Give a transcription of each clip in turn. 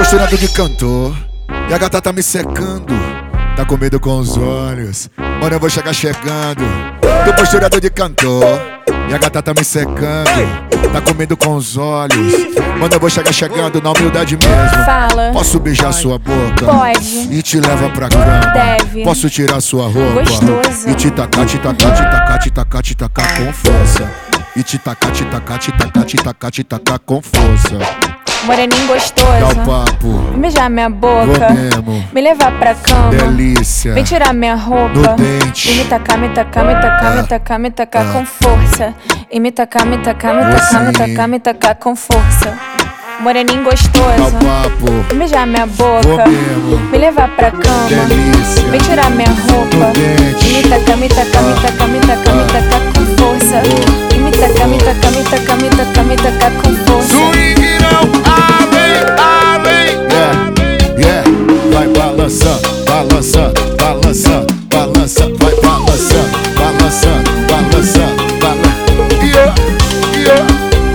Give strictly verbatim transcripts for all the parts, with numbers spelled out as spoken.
posturado de cantor e a gata tá me secando. Tá com medo com os olhos, mano, eu vou chegar chegando. Tô posturado de cantor e a gata tá me secando. Tá com medo com os olhos, mano, eu vou chegar chegando na humildade mesmo. Fala. Posso beijar sua boca? Pode. E te leva pra cama. Deve. Posso tirar sua roupa? Gostoso. E te tacar, te tacar, te tacar, te tacar, te tacar com força. E te tacar, te tacar, te tacar, te tacar, te tacar com força. Moreninho gostoso. Dá o papo. Vem beijar minha boca. Vou mesmo. Me levar pra cama. Delícia. Vem tirar minha roupa. No dente. E me tacar, me tacar, me tacar, me tacar, me tacar com força. E me tacar, me tacar, me tacar, me tacar, me tacar com força. Moreninho Dá o gostoso. papo. Vem beijar minha Vou boca. mesmo. Me levar pra cama. Delícia. Vem tirar minha roupa. No dente. E me tacar, me tacar, me tacar, me tacar, me tacar com força. E me tacar, me tacar, me tacar, me tacar, me tacar com força. Swing não, além, além. Yeah, yeah. Vai balançando, balançando, balançando, balançando. Vai balançando, balançando, balançando, balançando. Yeah, yeah.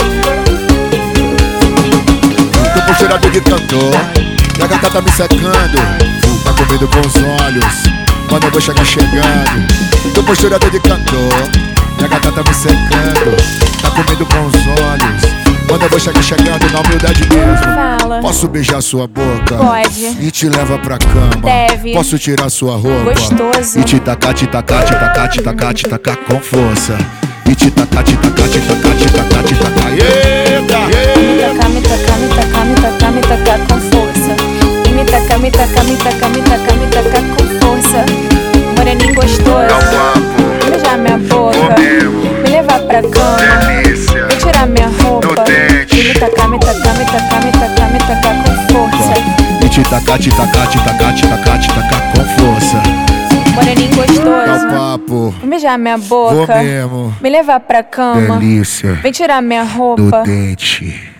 Tô posturado de cantor e a gata tá me secando. Tá com medo com os olhos, mano, eu vou chegar chegando. Tô posturado de cantor e a gata tá me secando. Tá com medo com os olhos, mano, eu vou chegar chegando na humildade mesmo. Fala. Posso beijar sua boca? Pode. E te leva pra cama. Deve. Posso tirar sua roupa? Gostoso. E te tacar, te tacar, te tacar, te tacar, te tacar com força. E te tacar, te tacar, te tacar, te tacar, te tacar. Eita! Me tacar, me tacar, me tacar, me tacar, me tacar com força. E me tacar, me tacar, me tacar, me tacar, me tacar com força. Moreninho gostoso. Vem beijar minha boca. Me levar pra cama. Delícia. Vem tirar minha roupa. dente. E me tacar, me tacar, me tacar, me tacar, me tacar com força. E te tacar, te tacar, te tacar, te tacar, te tacar com força. Moreninho Dá o gostoso. papo. Vem beijar minha Vou boca. mesmo. Me levar pra cama. Delícia. Vem tirar minha Do roupa. dente.